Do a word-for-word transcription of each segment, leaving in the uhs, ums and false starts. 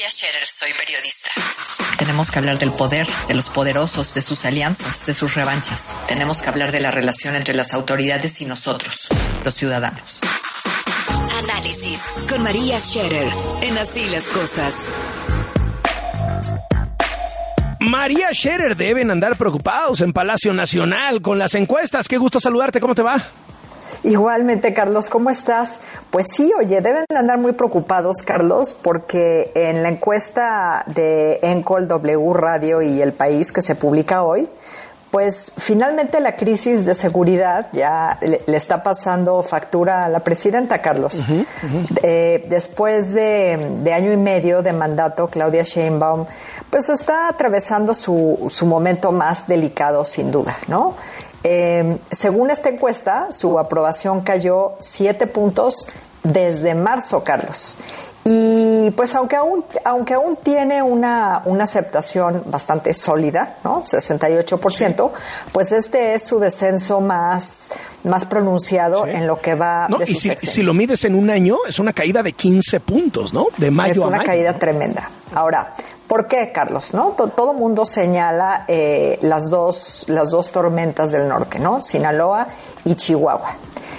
Scherer, soy periodista. Tenemos que hablar del poder, de los poderosos, de sus alianzas, de sus revanchas. Tenemos que hablar de la relación entre las autoridades y nosotros, los ciudadanos. Análisis con María Scherer en Así las Cosas. María Scherer, deben andar preocupados en Palacio Nacional con las encuestas. Qué gusto saludarte, ¿cómo te va? Igualmente, Carlos, ¿cómo estás? Pues sí, oye, deben de andar muy preocupados, Carlos, porque en la encuesta de Encol, W Radio y El País que se publica hoy, pues finalmente la crisis de seguridad ya le, le está pasando factura a la presidenta, Carlos. Uh-huh, uh-huh. Eh, después de, de año y medio de mandato, Claudia Sheinbaum pues está atravesando su, su momento más delicado, sin duda, ¿no? Eh, según esta encuesta, su aprobación cayó siete puntos desde marzo, Carlos. Y pues aunque aún aunque aún tiene una una aceptación bastante sólida, ¿no? sesenta y ocho por ciento, sí. Pues este es su descenso más más pronunciado sí. en lo que va no, de su y si, sexenio. si lo mides en un año, es una caída de quince puntos, ¿no? De mayo a mayo. Es una caída tremenda. Ahora, ¿por qué, Carlos? ¿No? Todo mundo señala eh, las dos las dos tormentas del norte, ¿no? Sinaloa y Chihuahua.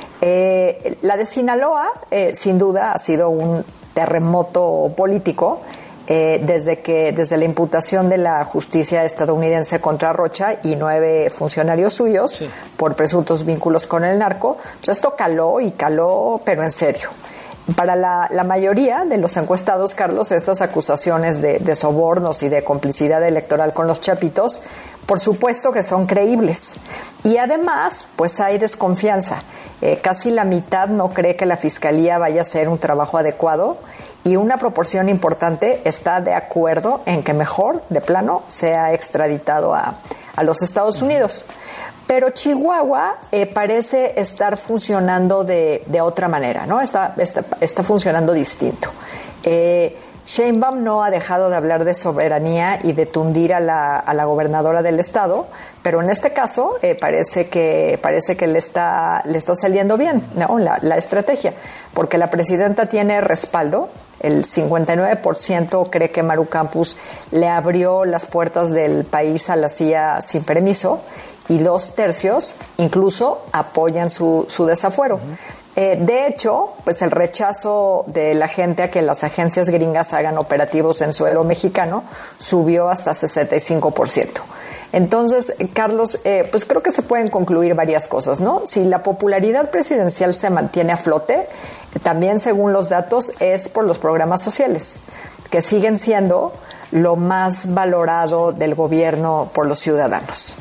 Eh, la de Sinaloa, eh, sin duda, ha sido un terremoto político eh, desde que desde la imputación de la justicia estadounidense contra Rocha y nueve funcionarios suyos sí. por presuntos vínculos con el narco. Pues esto caló y caló, pero en serio. Para la, la mayoría de los encuestados, Carlos, estas acusaciones de, de sobornos y de complicidad electoral con los chapitos, por supuesto que son creíbles. Y además, pues hay desconfianza. Eh, casi la mitad no cree que la Fiscalía vaya a hacer un trabajo adecuado y una proporción importante está de acuerdo en que mejor, de plano, sea extraditado a, a los Estados Unidos. Pero Chihuahua eh, parece estar funcionando de, de otra manera, ¿no? Está, está, está funcionando distinto. Eh, Sheinbaum no ha dejado de hablar de soberanía y de tundir a la, a la gobernadora del estado, pero en este caso eh, parece que parece que le está le está saliendo bien, ¿no? La, la estrategia, porque la presidenta tiene respaldo. El cincuenta y nueve por ciento cree que Maru Campos le abrió las puertas del país a la C I A sin permiso y dos tercios incluso apoyan su, su desafuero. Uh-huh. Eh, de hecho, pues el rechazo de la gente a que las agencias gringas hagan operativos en suelo mexicano subió hasta sesenta y cinco por ciento. Entonces, Carlos, eh, pues creo que se pueden concluir varias cosas, ¿no? Si la popularidad presidencial se mantiene a flote, también según los datos es por los programas sociales, que siguen siendo lo más valorado del gobierno por los ciudadanos.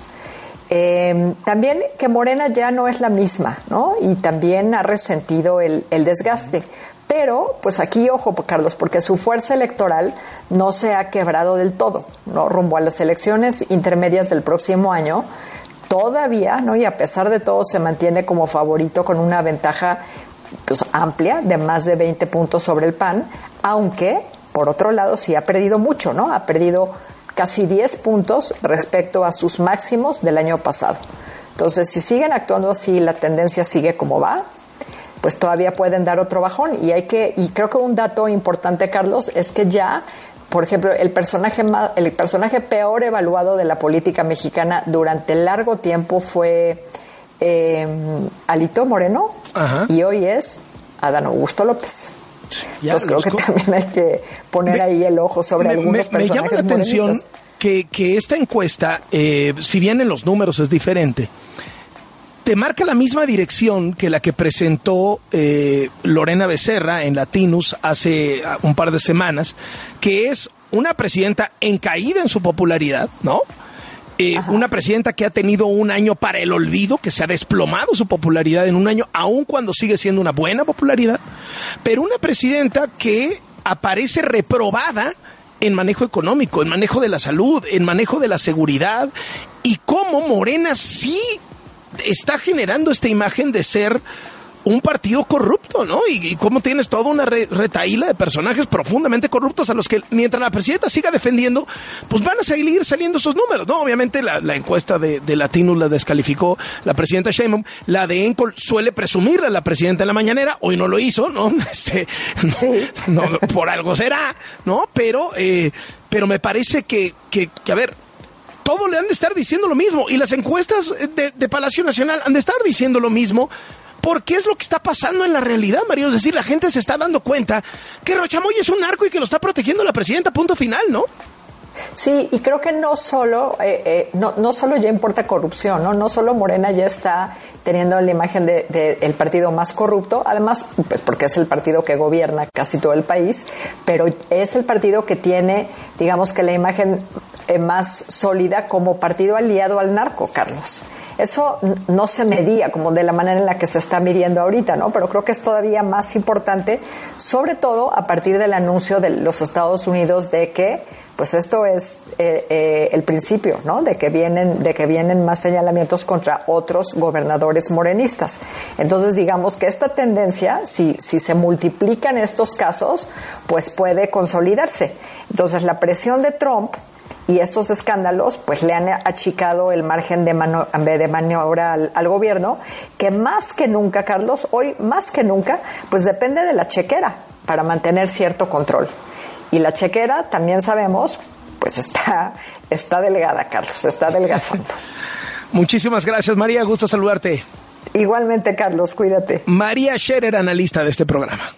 Eh, también que Morena ya no es la misma, ¿no? Y también ha resentido el, el desgaste. Pero, pues aquí, ojo, Carlos, porque su fuerza electoral no se ha quebrado del todo, ¿no? Rumbo a las elecciones intermedias del próximo año, todavía, ¿no? Y a pesar de todo, se mantiene como favorito con una ventaja, pues, amplia de más de veinte puntos sobre el P A N, aunque, por otro lado, sí ha perdido mucho, ¿no? Ha perdido casi diez puntos respecto a sus máximos del año pasado. Entonces, si siguen actuando así, la tendencia sigue como va, pues todavía pueden dar otro bajón. Y hay que, y creo que un dato importante, Carlos, es que ya, por ejemplo, el personaje más, el personaje peor evaluado de la política mexicana durante largo tiempo fue eh, Alito Moreno. Ajá. Y hoy es Adán Augusto López. Ya, Entonces creo que co- también hay que poner me, ahí el ojo sobre me, algunos me, personajes. Me llama la atención que, que esta encuesta, eh, si bien en los números es diferente, te marca la misma dirección que la que presentó eh, Lorena Becerra en Latinus hace un par de semanas, que es una presidenta en caída en su popularidad, ¿no? Eh, una presidenta que ha tenido un año para el olvido, que se ha desplomado su popularidad en un año, aun cuando sigue siendo una buena popularidad, pero una presidenta que aparece reprobada en manejo económico, en manejo de la salud, en manejo de la seguridad, y cómo Morena sí está generando esta imagen de ser un partido corrupto, ¿no? Y, y cómo tienes toda una re, retaíla de personajes profundamente corruptos a los que, mientras la presidenta siga defendiendo, pues van a seguir saliendo esos números, ¿no? Obviamente la, la encuesta de, de Latinos la descalificó la presidenta Sheinbaum, la de Encol suele presumirle a la presidenta en la mañanera, hoy no lo hizo, ¿no? Este, sí. no, no, por algo será, ¿no? Pero, eh, pero me parece que, que, que, a ver, todos le han de estar diciendo lo mismo, y las encuestas de, de Palacio Nacional han de estar diciendo lo mismo, porque es lo que está pasando en la realidad, Mario. Es decir, la gente se está dando cuenta que Rochamoy es un narco y que lo está protegiendo la presidenta, punto final, ¿no? Sí, y creo que no solo, eh, eh, no, no solo ya importa corrupción, ¿no? No solo Morena ya está teniendo la imagen de, de el partido más corrupto, además, pues porque es el partido que gobierna casi todo el país, pero es el partido que tiene, digamos que la imagen eh, más sólida como partido aliado al narco, Carlos. Eso no se medía como de la manera en la que se está midiendo ahorita, ¿no? Pero creo que es todavía más importante, sobre todo a partir del anuncio de los Estados Unidos de que, pues esto es eh, eh, el principio, ¿no? De que vienen, de que vienen más señalamientos contra otros gobernadores morenistas. Entonces, digamos que esta tendencia, si, si se multiplican estos casos, pues puede consolidarse. Entonces, la presión de Trump y estos escándalos pues le han achicado el margen de, mano, de maniobra al, al gobierno, que más que nunca, Carlos, hoy más que nunca, pues depende de la chequera para mantener cierto control. Y la chequera, también sabemos, pues está, está delgada, Carlos, está adelgazando. Muchísimas gracias, María, gusto saludarte. Igualmente, Carlos, cuídate. María Scherer, analista de este programa.